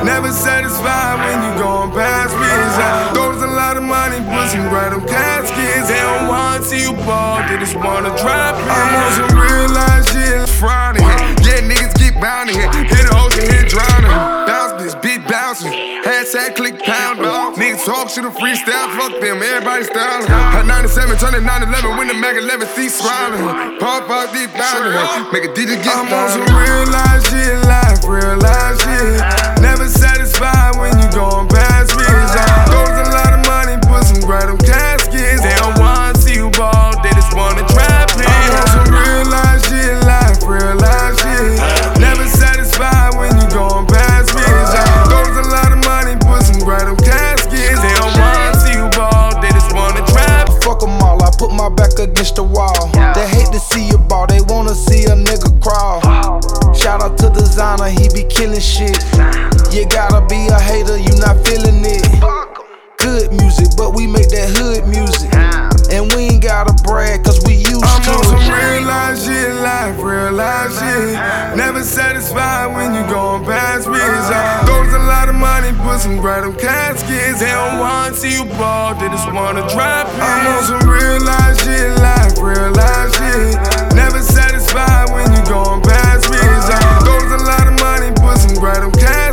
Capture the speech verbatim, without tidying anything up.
Never satisfied when you going past me. Goes a lot of money, put some bread on caskets. They don't want to see you ball, they just wanna drop it. I'm on some real life shit, Friday. Yeah, niggas get bound here. Hit the ocean, hit drowning. Bounce this, big bouncing. Hashtag click pound, dog. Niggas talk shit, a freestyle, fuck them, everybody styling. At ninety-seven, turn it nine eleven, when the Mac eleven, see smiling. Pop out deep down, make a D J get I'm on some real life shit, life, real life shit. Never satisfied when you going past me. Goes a lot of money, put some bread on caskets. They don't want to see you ball, they just wanna trap me. I'm on some real life shit, life, real life shit. Never satisfied when you going past me. Goes a lot of money, put some bread on caskets. They don't want to see you ball, they just wanna trap. Fuck them all, I put my back against the wall. They hate to see you ball, they wanna see a nigga crawl. Shout out to Designer, he be killing shit. You gotta be a hater, you not feeling it. Good music, but we make that hood music. And we ain't gotta brag, cause we used I'm to on it. some real life shit, life, real life shit. Never satisfied when you going past me. Goes a lot of money, put some bread on caskets. They don't want to see you ball, they just wanna drop it. I'm on some real life shit, life, real life shit. Never satisfied when you going past me. Goes a lot of money, put some bread on caskets.